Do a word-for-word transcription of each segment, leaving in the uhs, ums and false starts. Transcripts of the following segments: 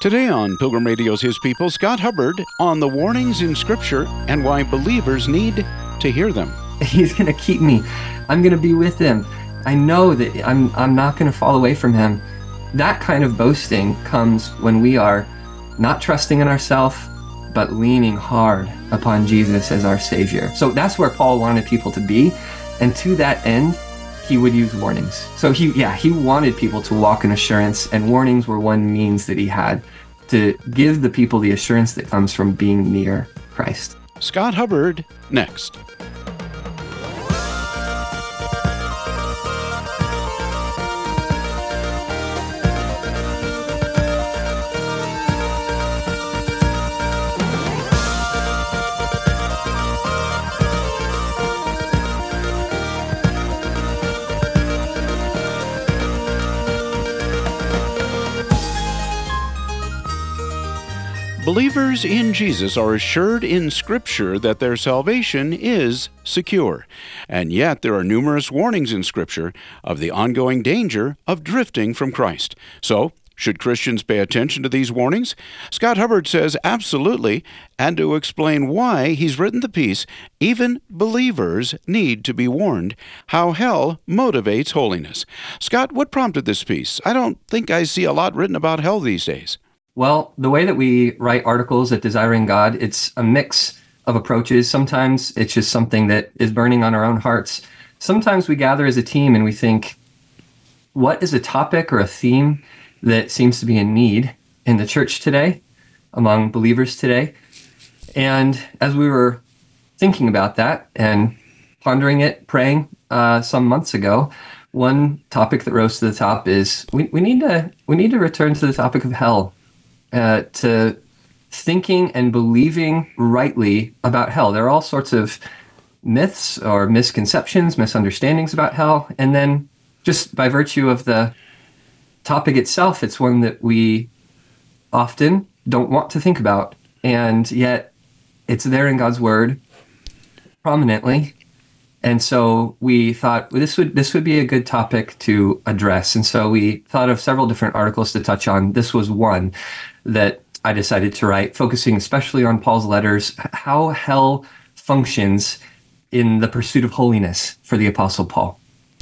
Today on Pilgrim Radio's His People, Scott Hubbard on the warnings in Scripture and why believers need to hear them. He's going to keep me. I'm going to be with him. I know that I'm I'm not going to fall away from him. That kind of boasting comes when we are not trusting in ourselves, but leaning hard upon Jesus as our Savior. So that's where Paul wanted people to be. And to that end, he would use warnings. So he, yeah, he wanted people to walk in assurance, and warnings were one means that he had to give the people the assurance that comes from being near Christ. Scott Hubbard, next. Believers in Jesus are assured in Scripture that their salvation is secure. And yet there are numerous warnings in Scripture of the ongoing danger of drifting from Christ. So, should Christians pay attention to these warnings? Scott Hubbard says absolutely, and to explain why he's written the piece, Even Believers Need to Be Warned, How Hell Motivates Holiness. Scott, what prompted this piece? I don't think I see a lot written about hell these days. Well, the way that we write articles at Desiring God, it's a mix of approaches. Sometimes it's just something that is burning on our own hearts. Sometimes we gather as a team and we think, what is a topic or a theme that seems to be in need in the church today, among believers today? And as we were thinking about that and pondering it, praying uh, some months ago, one topic that rose to the top is we, we need to we need to return to the topic of hell. Uh, to thinking and believing rightly about hell. There are all sorts of myths or misconceptions, misunderstandings about hell. And then just by virtue of the topic itself, it's one that we often don't want to think about. And yet it's there in God's Word prominently. And so we thought well, this would this would be a good topic to address. And so we thought of several different articles to touch on. This was one that I decided to write, focusing especially on Paul's letters, how hell functions in the pursuit of holiness for the Apostle Paul.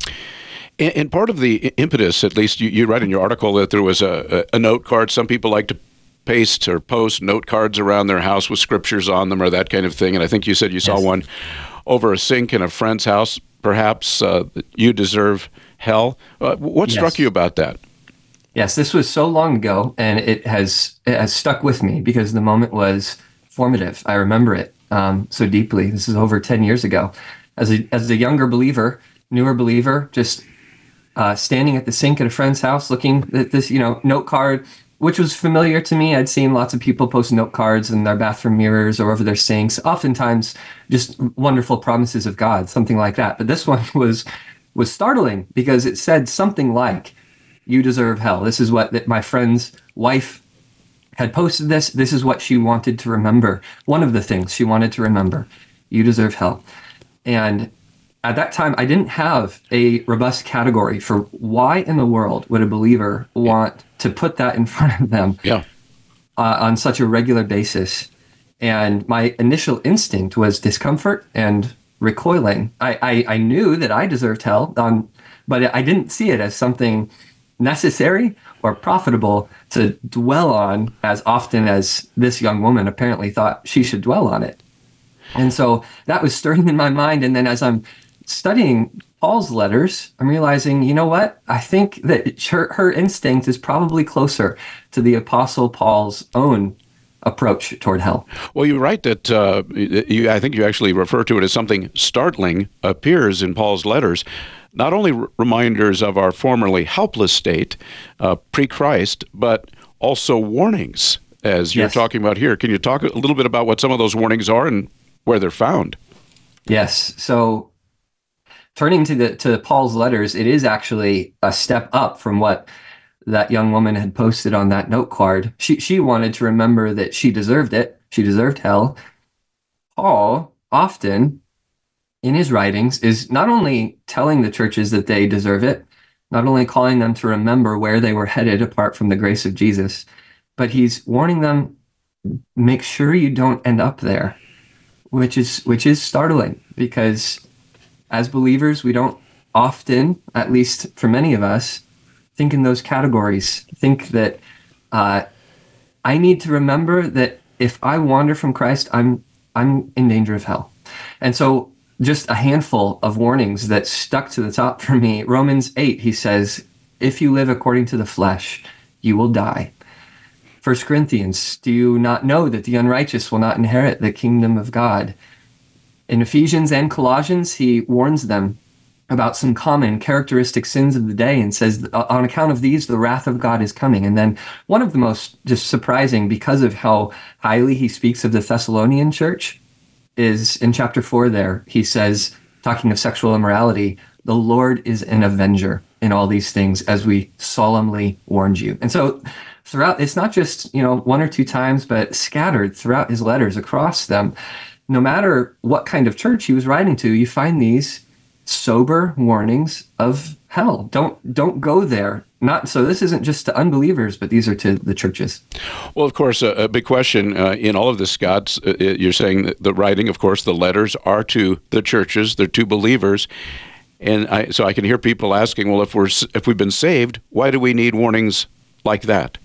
And part of the impetus, at least you, you write in your article, that there was a, a note card. Some people like to paste or post note cards around their house with scriptures on them or that kind of thing. And I think you said you saw Yes. one over a sink in a friend's house. Perhaps uh, you deserve hell. Uh, what Yes. struck you about that? Yes, this was so long ago, and it has it has stuck with me because the moment was formative. I remember it um, so deeply. This is over ten years ago. As a as a younger believer, newer believer, just uh, standing at the sink at a friend's house, looking at this, you know, note card, which was familiar to me. I'd seen lots of people post note cards in their bathroom mirrors or over their sinks. Oftentimes, just wonderful promises of God, something like that. But this one was was startling because it said something like, "You deserve hell." This is what that my friend's wife had posted this. This is what she wanted to remember. One of the things she wanted to remember. You deserve hell. And at that time, I didn't have a robust category for why in the world would a believer want to put that in front of them Yeah. uh, on such a regular basis. And my initial instinct was discomfort and recoiling. I, I, I knew that I deserved hell, um, but I didn't see it as something necessary or profitable to dwell on as often as this young woman apparently thought she should dwell on it. And so that was stirring in my mind. And then as I'm studying Paul's letters, I'm realizing, you know what? I think that her, her instinct is probably closer to the Apostle Paul's own approach toward hell. Well, you write that, uh, you, I think you actually refer to it as something startling appears in Paul's letters. Not only r- reminders of our formerly helpless state uh, pre-Christ, but also warnings, as you're Yes. talking about here. Can you talk a little bit about what some of those warnings are and where they're found? Yes. So turning to the to Paul's letters, it is actually a step up from what that young woman had posted on that note card. She she wanted to remember that she deserved it. She deserved hell. Paul often in his writings is not only telling the churches that they deserve it, not only calling them to remember where they were headed apart from the grace of Jesus, but he's warning them, make sure you don't end up there, which is which is startling, because as believers, we don't often, at least for many of us, think in those categories. Think that uh, I need to remember that if I wander from Christ, I'm I'm in danger of hell. And so just a handful of warnings that stuck to the top for me. Romans eight, he says, if you live according to the flesh, you will die. First Corinthians, do you not know that the unrighteous will not inherit the kingdom of God? In Ephesians and Colossians, he warns them about some common characteristic sins of the day and says, on account of these, the wrath of God is coming. And then one of the most just surprising, because of how highly he speaks of the Thessalonian church, is in chapter four there. He says, talking of sexual immorality, the Lord is an avenger in all these things, as we solemnly warned you. And so throughout, it's not just, you know, one or two times, but scattered throughout his letters across them. No matter what kind of church he was writing to, you find these sober warnings of hell. Don't don't go there. Not so. This isn't just to unbelievers, but these are to the churches. Well, of course, a, a big question uh, in all of this, Scott. Uh, you're saying that the writing, of course, the letters are to the churches. They're to believers, and I, so I can hear people asking, "Well, if we're if we've been saved, why do we need warnings like that?"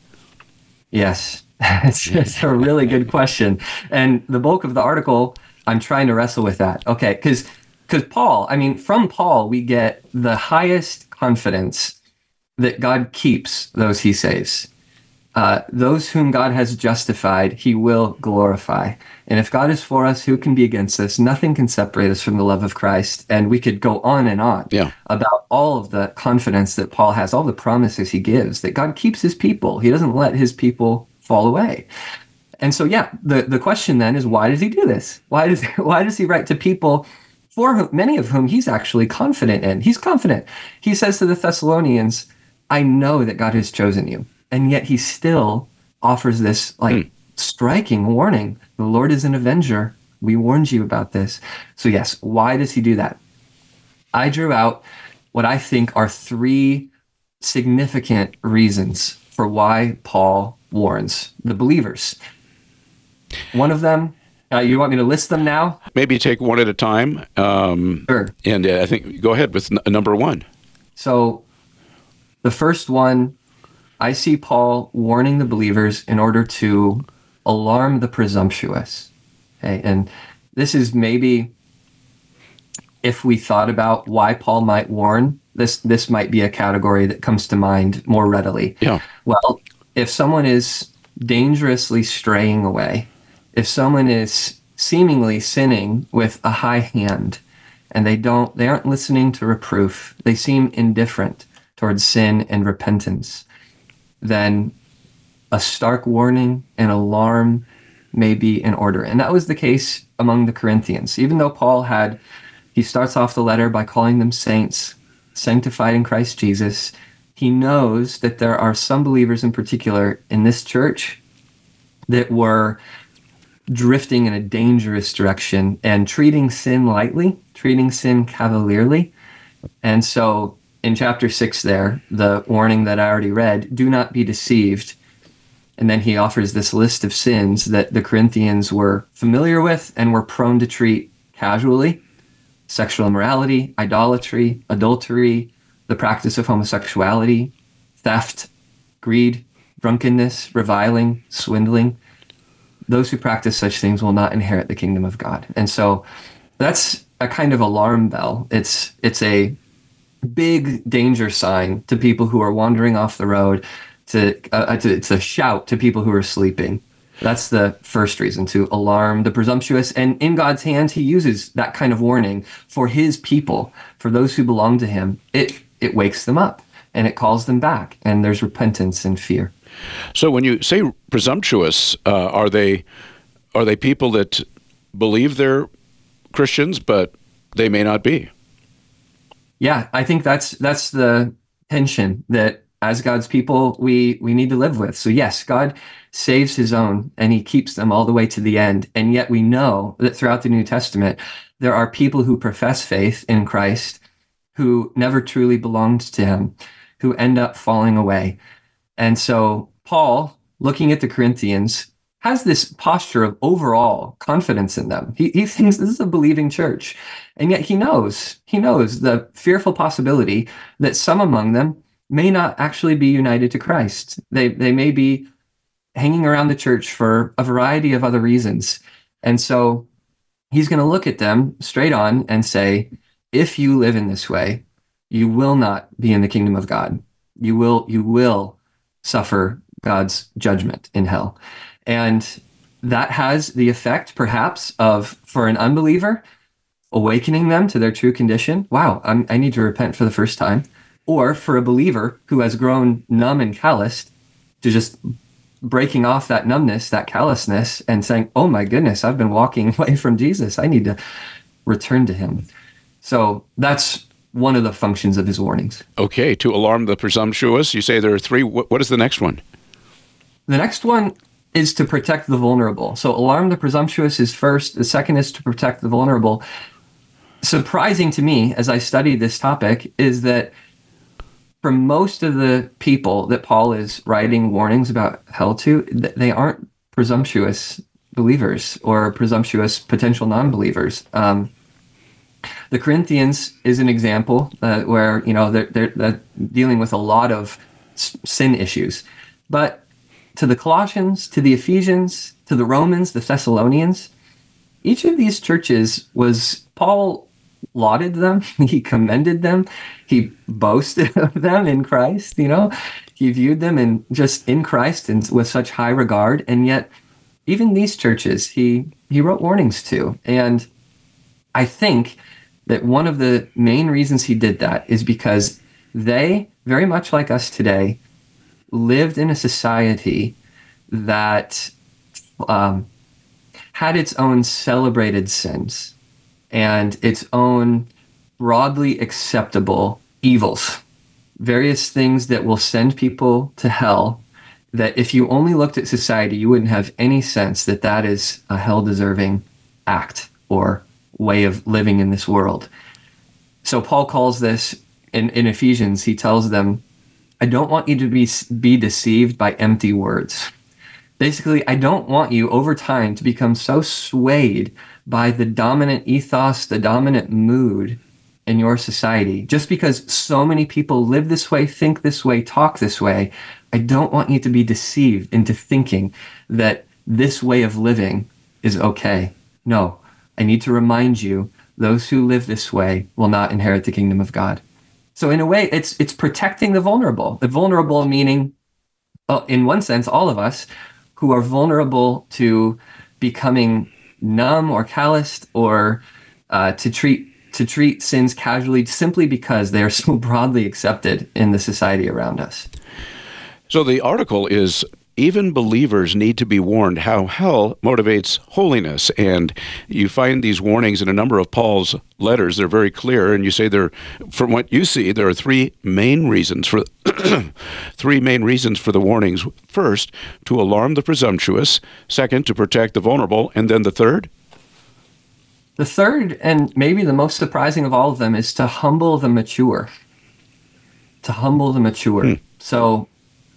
Yes, it's, it's a really good question, and the bulk of the article, I'm trying to wrestle with that. Okay, because. Because Paul, I mean, from Paul, we get the highest confidence that God keeps those he saves. Uh, those whom God has justified, he will glorify. And if God is for us, who can be against us? Nothing can separate us from the love of Christ. And we could go on and on yeah. about all of the confidence that Paul has, all the promises he gives, that God keeps his people. He doesn't let his people fall away. And so, yeah, the, the question then is, why does he do this? Why does, why does he write to people for whom, many of whom he's actually confident in? He's confident. He says to the Thessalonians, I know that God has chosen you. And yet he still offers this like mm. striking warning. The Lord is an avenger. We warned you about this. So yes, why does he do that? I drew out what I think are three significant reasons for why Paul warns the believers. One of them, Uh, you want me to list them now? Maybe take one at a time. Um, sure. And uh, I think go ahead with n- number one. So the first one, I see Paul warning the believers in order to alarm the presumptuous. Okay, and this is maybe, if we thought about why Paul might warn, this this might be a category that comes to mind more readily. Yeah. Well, if someone is dangerously straying away, if someone is seemingly sinning with a high hand, and they don't, they aren't listening to reproof, they seem indifferent towards sin and repentance, then a stark warning and alarm may be in order. And that was the case among the Corinthians. Even though Paul had, he starts off the letter by calling them saints, sanctified in Christ Jesus, he knows that there are some believers in particular in this church that were drifting in a dangerous direction and treating sin lightly, treating sin cavalierly. And so in chapter six there, the warning that I already read, do not be deceived. And then he offers this list of sins that the Corinthians were familiar with and were prone to treat casually: sexual immorality, idolatry, adultery, the practice of homosexuality, theft, greed, drunkenness, reviling, swindling. Those who practice such things will not inherit the kingdom of God. And so that's a kind of alarm bell. It's it's a big danger sign to people who are wandering off the road, to, uh, to it's a shout to people who are sleeping. That's the first reason, to alarm the presumptuous. And in God's hands, he uses that kind of warning for his people, for those who belong to him. It it wakes them up and it calls them back, and there's repentance and fear. So when you say presumptuous, uh, are they are they people that believe they're Christians, but they may not be? Yeah, I think that's that's the tension that as God's people we we need to live with. So yes, God saves his own and he keeps them all the way to the end. And yet we know that throughout the New Testament, there are people who profess faith in Christ who never truly belonged to him, who end up falling away. And so Paul, looking at the Corinthians, has this posture of overall confidence in them. He, he thinks this is a believing church. And yet he knows, he knows the fearful possibility that some among them may not actually be united to Christ. They, they may be hanging around the church for a variety of other reasons. And so he's going to look at them straight on and say, if you live in this way, you will not be in the kingdom of God. You will, you will suffer God's judgment in hell. And that has the effect, perhaps, of, for an unbeliever, awakening them to their true condition. Wow, I'm, I need to repent for the first time. Or for a believer who has grown numb and calloused, to just breaking off that numbness, that callousness, and saying, oh my goodness, I've been walking away from Jesus. I need to return to him. So that's one of the functions of his warnings. Okay, to alarm the presumptuous, you say there are three. What, what is the next one? The next one is to protect the vulnerable. So alarm the presumptuous is first. The second is to protect the vulnerable. Surprising to me, as I studied this topic, is that for most of the people that Paul is writing warnings about hell to, they aren't presumptuous believers or presumptuous potential non-believers. Um, the Corinthians is an example uh, where, you know, they're, they're, they're dealing with a lot of sin issues. But to the Colossians, to the Ephesians, to the Romans, the Thessalonians, each of these churches was, Paul lauded them, he commended them, he boasted of them in Christ, you know, he viewed them in just in Christ and with such high regard. And yet even these churches, he, he wrote warnings to. And I think that one of the main reasons he did that is because they, very much like us today, lived in a society that um, had its own celebrated sins and its own broadly acceptable evils, various things that will send people to hell, that if you only looked at society, you wouldn't have any sense that that is a hell-deserving act or way of living in this world. So Paul calls this, in, in Ephesians, he tells them, I don't want you to be, be deceived by empty words. Basically, I don't want you over time to become so swayed by the dominant ethos, the dominant mood in your society. Just because so many people live this way, think this way, talk this way, I don't want you to be deceived into thinking that this way of living is okay. No, I need to remind you, those who live this way will not inherit the kingdom of God. So in a way, it's it's protecting the vulnerable. The vulnerable meaning, well, in one sense, all of us who are vulnerable to becoming numb or calloused or uh, to treat to treat sins casually simply because they are so broadly accepted in the society around us. So the article is, even believers need to be warned how hell motivates holiness. And you find these warnings in a number of Paul's letters. They're very clear. And you say there, from what you see, there are three main reasons for three main reasons for the warnings. First, to alarm the presumptuous. Second, to protect the vulnerable. And then the third? The third, and maybe the most surprising of all of them, is to humble the mature. To humble the mature. Hmm. So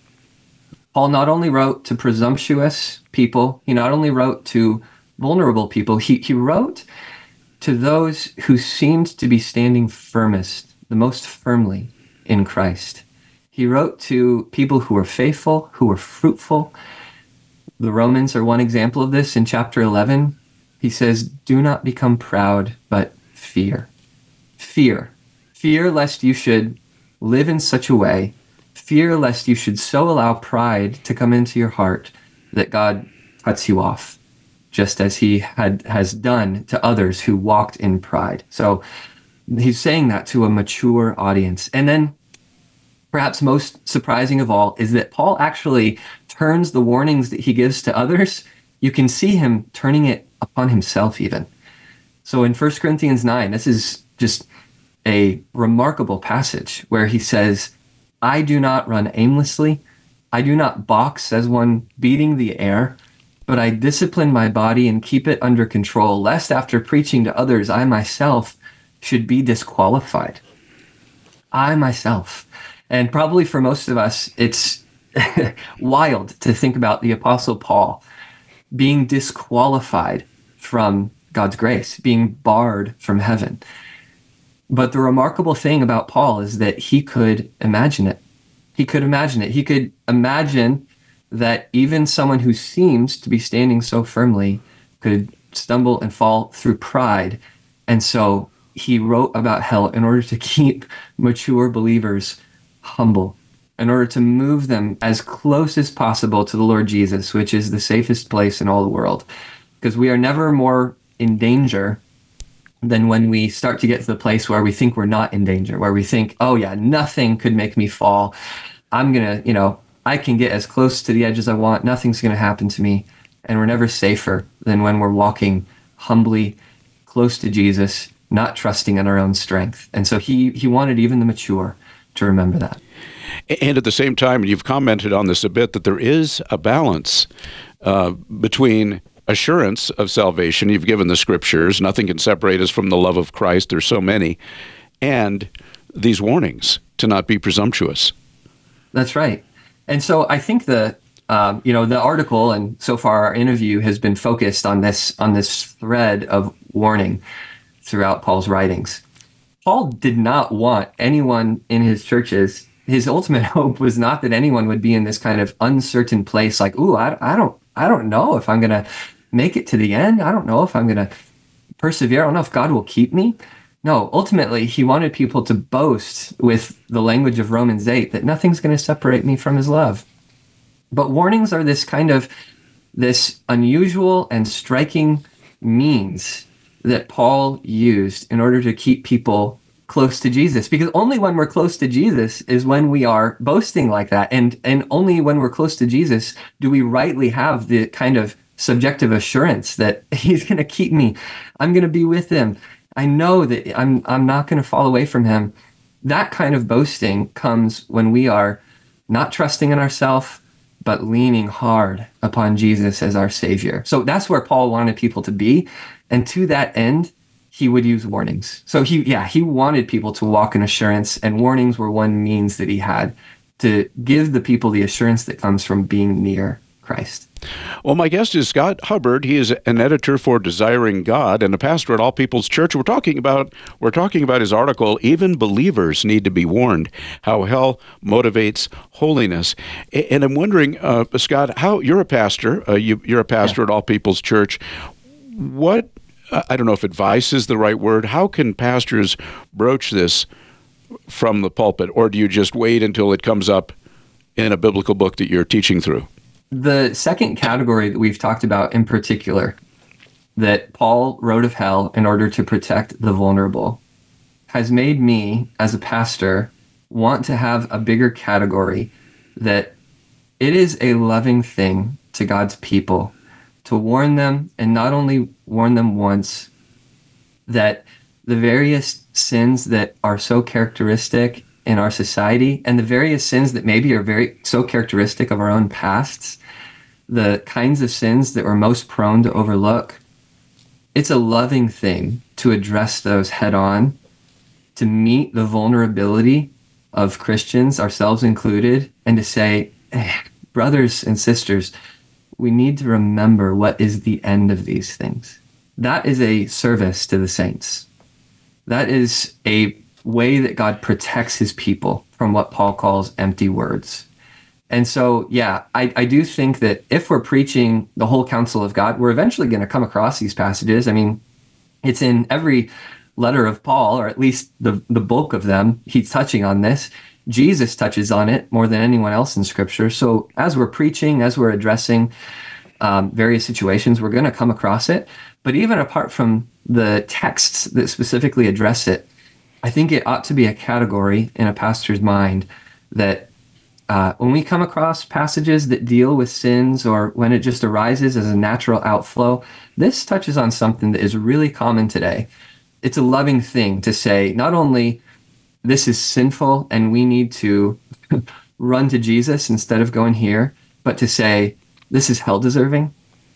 Paul not only wrote to presumptuous people, he not only wrote to vulnerable people, he, he wrote to those who seemed to be standing firmest, the most firmly in Christ. He wrote to people who were faithful, who were fruitful. The Romans are one example of this. In chapter eleven, he says, do not become proud, but fear. Fear. Fear lest you should live in such a way, fear lest you should so allow pride to come into your heart that God cuts you off, just as he had has done to others who walked in pride. So he's saying that to a mature audience. And then perhaps most surprising of all is that Paul actually turns the warnings that he gives to others. You can see him turning it upon himself even. So in First Corinthians nine, this is just a remarkable passage where he says, I do not run aimlessly. I do not box as one beating the air, but I discipline my body and keep it under control, lest after preaching to others, I myself should be disqualified. I myself. And probably for most of us, it's wild to think about the Apostle Paul being disqualified from God's grace, being barred from heaven. But the remarkable thing about Paul is that he could imagine it. He could imagine it. He could imagine that even someone who seems to be standing so firmly could stumble and fall through pride. And so he wrote about hell in order to keep mature believers humble, in order to move them as close as possible to the Lord Jesus, which is the safest place in all the world. Because we are never more in danger than when we start to get to the place where we think we're not in danger, where we think, oh yeah, nothing could make me fall. I'm going to, you know, I can get as close to the edge as I want. Nothing's going to happen to me. And we're never safer than when we're walking humbly close to Jesus, not trusting in our own strength. And so he he wanted even the mature to remember that. And at the same time, you've commented on this a bit, that there is a balance uh, between assurance of salvation. You've given the scriptures, nothing can separate us from the love of Christ, there's so many, and these warnings to not be presumptuous. That's right. And so I think the um, you know the article and so far our interview has been focused on this on this thread of warning throughout Paul's writings. Paul did not want anyone in his churches. His ultimate hope was not that anyone would be in this kind of uncertain place, like, "Ooh, I, I don't I don't know if I'm going to make it to the end. I don't know if I'm going to persevere. I don't know if God will keep me." No, ultimately, he wanted people to boast with the language of Romans eight that nothing's going to separate me from his love. But warnings are this kind of, this unusual and striking means that Paul used in order to keep people close to Jesus. Because only when we're close to Jesus is when we are boasting like that. And, and only when we're close to Jesus do we rightly have the kind of subjective assurance that he's going to keep me. I'm going to be with him. I know that I'm I'm not going to fall away from him. That kind of boasting comes when we are not trusting in ourselves, but leaning hard upon Jesus as our Savior. So that's where Paul wanted people to be. And to that end, he would use warnings. So he, yeah, he wanted people to walk in assurance, and warnings were one means that he had to give the people the assurance that comes from being near Christ. Well, my guest is Scott Hubbard. He is an editor for Desiring God and a pastor at All People's Church. We're talking about we're talking about his article, "Even Believers Need to Be Warned: How Hell Motivates Holiness." And I'm wondering, uh, Scott, how you're a pastor. Uh, you, you're a pastor yeah. at All People's Church. What I don't know if advice is the right word. How can pastors broach this from the pulpit, or do you just wait until it comes up in a biblical book that you're teaching through? The second category that we've talked about in particular, that Paul wrote of hell in order to protect the vulnerable, has made me, as a pastor, want to have a bigger category that it is a loving thing to God's people to warn them, and not only warn them once, that the various sins that are so characteristic in our society, and the various sins that maybe are very so characteristic of our own pasts, the kinds of sins that we're most prone to overlook, it's a loving thing to address those head on, to meet the vulnerability of Christians, ourselves included, and to say, hey, brothers and sisters, we need to remember what is the end of these things. That is a service to the saints. That is a way that God protects his people from what Paul calls empty words. And so, yeah, I, I do think that if we're preaching the whole counsel of God, we're eventually going to come across these passages. I mean, it's in every letter of Paul, or at least the, the bulk of them. He's touching on this. Jesus touches on it more than anyone else in Scripture. So as we're preaching, as we're addressing um, various situations, we're going to come across it. But even apart from the texts that specifically address it, I think it ought to be a category in a pastor's mind that uh, when we come across passages that deal with sins, or when it just arises as a natural outflow, this touches on something that is really common today. It's a loving thing to say, not only this is sinful and we need to run to Jesus instead of going here, but to say this is hell deserving,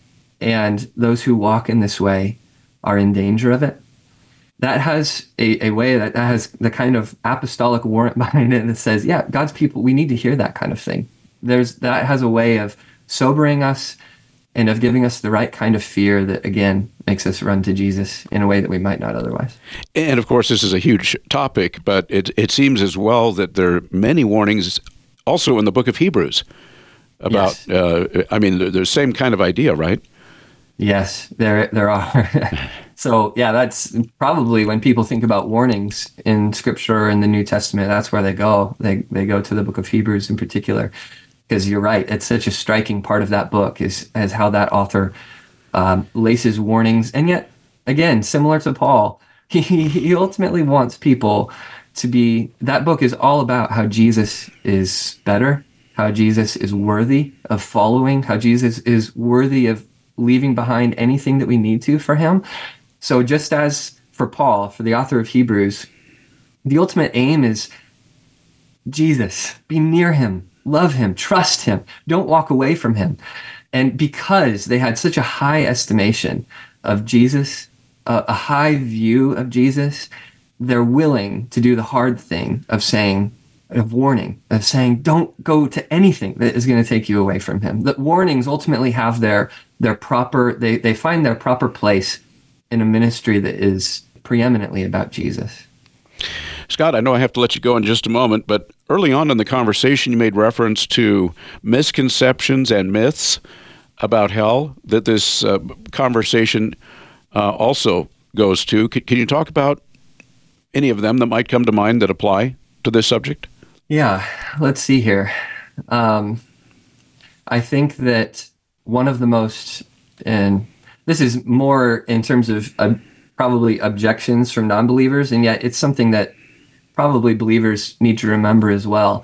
and those who walk in this way are in danger of it. That has a, a way that, that has the kind of apostolic warrant behind it that says, yeah, God's people, we need to hear that kind of thing. there's that has a way of sobering us and of giving us the right kind of fear that, again, makes us run to Jesus in a way that we might not otherwise. And of course, this is a huge topic, but it, it seems as well that there are many warnings also in the book of Hebrews about, yes. uh, I mean, the, the same kind of idea, right? Yes, there there are. So, yeah, that's probably when people think about warnings in Scripture in the New Testament, that's where they go. They they go to the book of Hebrews in particular. Because you're right, it's such a striking part of that book is, is how that author um, laces warnings. And yet, again, similar to Paul, he, he ultimately wants people to be, that book is all about how Jesus is better, how Jesus is worthy of following, how Jesus is worthy of leaving behind anything that we need to for him. So just as for Paul, for the author of Hebrews, the ultimate aim is Jesus, be near him. Love him, trust him, don't walk away from him. And because they had such a high estimation of Jesus, uh, a high view of Jesus, they're willing to do the hard thing of saying, of warning, of saying, don't go to anything that is going to take you away from him. The warnings ultimately have their their proper, they, they find their proper place in a ministry that is preeminently about Jesus. Scott, I know I have to let you go in just a moment, but early on in the conversation, you made reference to misconceptions and myths about hell that this uh, conversation uh, also goes to. C- can you talk about any of them that might come to mind that apply to this subject? Yeah, let's see here. Um, I think that one of the most, and this is more in terms of uh, probably objections from non-believers, and yet it's something that probably believers need to remember as well.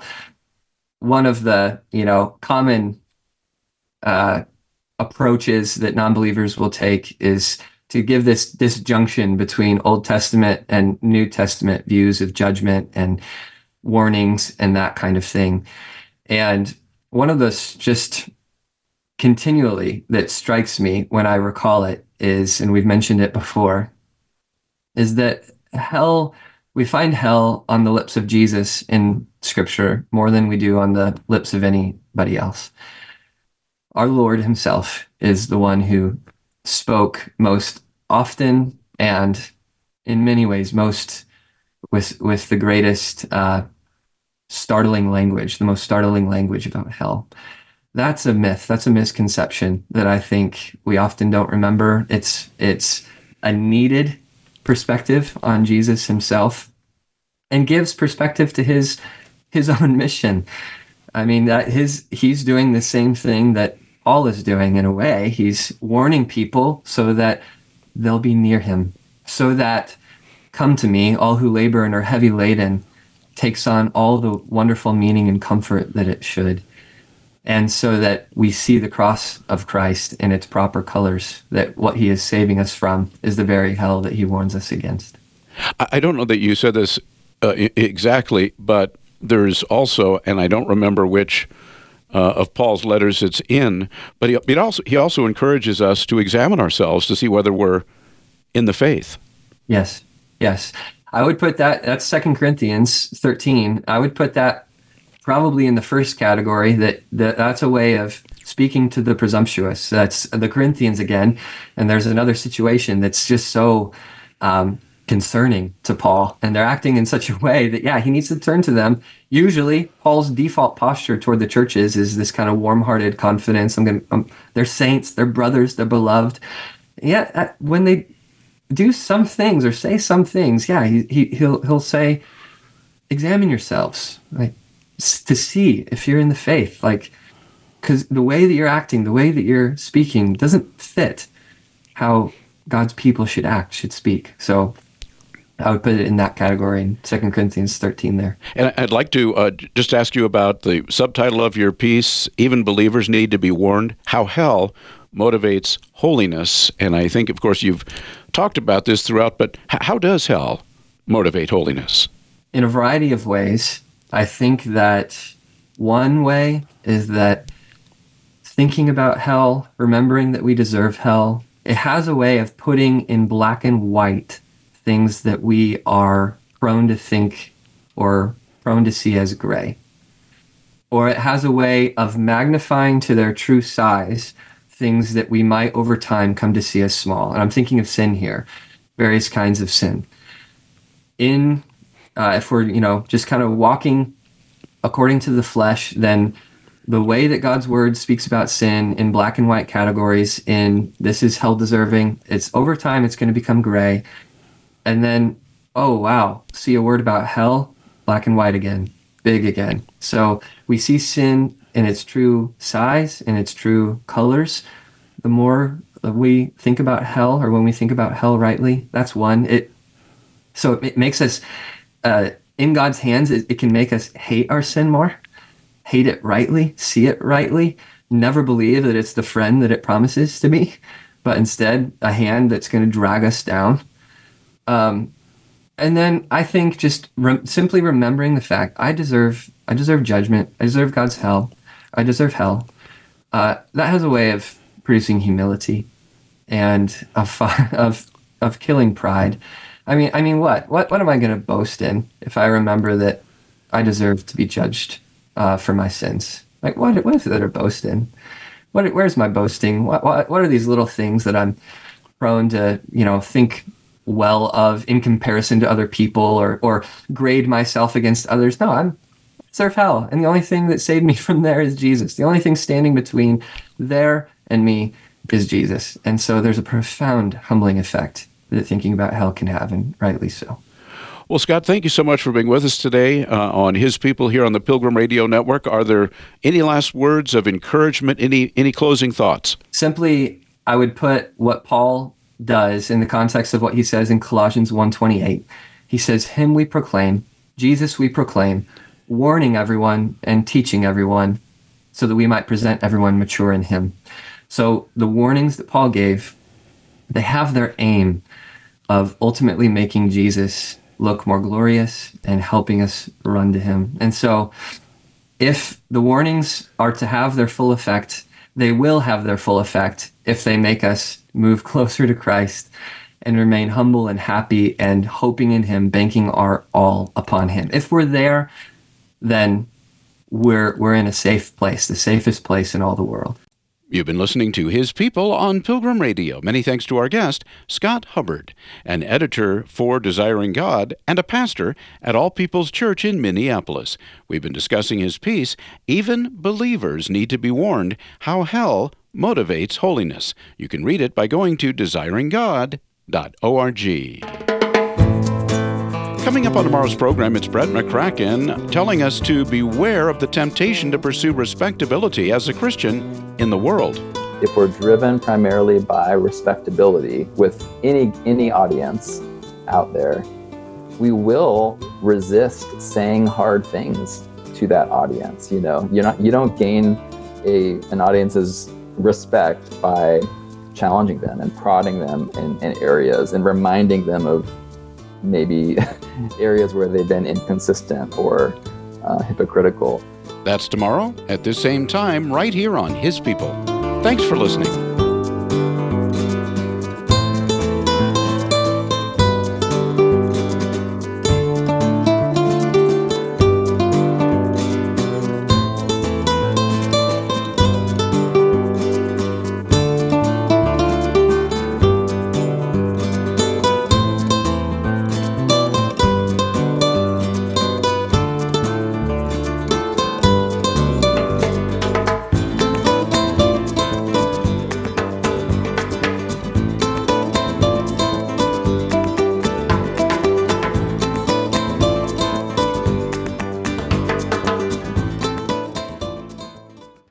One of the, you know, common uh, approaches that non-believers will take is to give this disjunction between Old Testament and New Testament views of judgment and warnings and that kind of thing. And one of those just continually that strikes me when I recall it is, and we've mentioned it before, is that hell, we find hell on the lips of Jesus in Scripture more than we do on the lips of anybody else. Our Lord himself is the one who spoke most often and in many ways most with with the greatest uh, startling language, the most startling language about hell. That's a myth. That's a misconception that I think we often don't remember. It's it's a needed perspective on Jesus himself and gives perspective to his his own mission. I mean, that his he's doing the same thing that Paul is doing in a way. He's warning people so that they'll be near him, so that come to me, all who labor and are heavy laden, takes on all the wonderful meaning and comfort that it should. And so that we see the cross of Christ in its proper colors, that what he is saving us from is the very hell that he warns us against. I don't know that you said this uh, exactly, but there's also, and I don't remember which uh, of Paul's letters it's in, but he, it also, he also encourages us to examine ourselves to see whether we're in the faith. Yes, yes. I would put that, that's Second Corinthians thirteen. I would put that probably in the first category, that, that that's a way of speaking to the presumptuous. That's the Corinthians again. And there's another situation that's just so um, concerning to Paul. And they're acting in such a way that, yeah, he needs to turn to them. Usually, Paul's default posture toward the churches is this kind of warm-hearted confidence. I'm going um, they're saints, they're brothers, they're beloved. Yeah, when they do some things or say some things, yeah, he, he, he'll, he'll say, examine yourselves, like, to see if you're in the faith, like, because the way that you're acting, the way that you're speaking doesn't fit how God's people should act, should speak. So I would put it in that category in Second Corinthians thirteen there. And I'd like to uh, just ask you about the subtitle of your piece, Even Believers Need to Be Warned, How Hell Motivates Holiness. And I think, of course, you've talked about this throughout, but how does hell motivate holiness? In a variety of ways. I think that one way is that thinking about hell, remembering that we deserve hell, it has a way of putting in black and white things that we are prone to think or prone to see as gray. or it has a way of magnifying to their true size things that we might over time come to see as small. And I'm thinking of sin here, various kinds of sin. In, uh, if we're, you know, just kind of walking according to the flesh, then the way that God's word speaks about sin in black and white categories, in this is hell deserving, it's over time, it's going to become gray. And then, oh, wow, see a word about hell, black and white again, big again. So we see sin in its true size, in its true colors. The more we think about hell, or when we think about hell rightly, that's one. It So it makes us, uh, in God's hands, it, it can make us hate our sin more, hate it rightly, see it rightly, never believe that it's the friend that it promises to be, but instead a hand that's going to drag us down. Um, and then I think just re- simply remembering the fact I deserve, I deserve judgment, I deserve God's hell, I deserve hell. Uh, that has a way of producing humility and of of of killing pride. I mean, I mean, what what what am I going to boast in if I remember that I deserve to be judged uh, for my sins? Like, what what is there to boast in? What where's my boasting? What what what are these little things that I'm prone to, you know, think well of in comparison to other people, or or grade myself against others? No, I'm I deserve hell, and the only thing that saved me from there is Jesus. The only thing standing between there and me is Jesus. And so there's a profound humbling effect that thinking about hell can have, and rightly so. Well, Scott, thank you so much for being with us today uh, on His People here on the Pilgrim Radio Network. Are there any last words of encouragement, any any closing thoughts? Simply, I would put what Paul does in the context of what he says in Colossians one twenty-eight. He says, "Him we proclaim, Jesus we proclaim, warning everyone and teaching everyone, so that we might present everyone mature in him." So the warnings that Paul gave, they have their aim of ultimately making Jesus look more glorious and helping us run to him. And so if the warnings are to have their full effect, they will have their full effect if they make us move closer to Christ and remain humble and happy and hoping in him, banking our all upon him. If we're there, then we're we're in a safe place, the safest place in all the world. You've been listening to His People on Pilgrim Radio. Many thanks to our guest, Scott Hubbard, an editor for Desiring God and a pastor at All People's Church in Minneapolis. We've been discussing his piece, Even Believers Need to Be Warned, How Hell Motivates Holiness. You can read it by going to desiring god dot org. Coming up on tomorrow's program, it's Brett McCracken telling us to beware of the temptation to pursue respectability as a Christian in the world. If we're driven primarily by respectability with any any audience out there, we will resist saying hard things to that audience. You know, you're not you don't gain a an audience's respect by challenging them and prodding them in, in areas and reminding them of maybe areas where they've been inconsistent or uh, hypocritical. That's tomorrow at this same time right here on His People. Thanks for listening.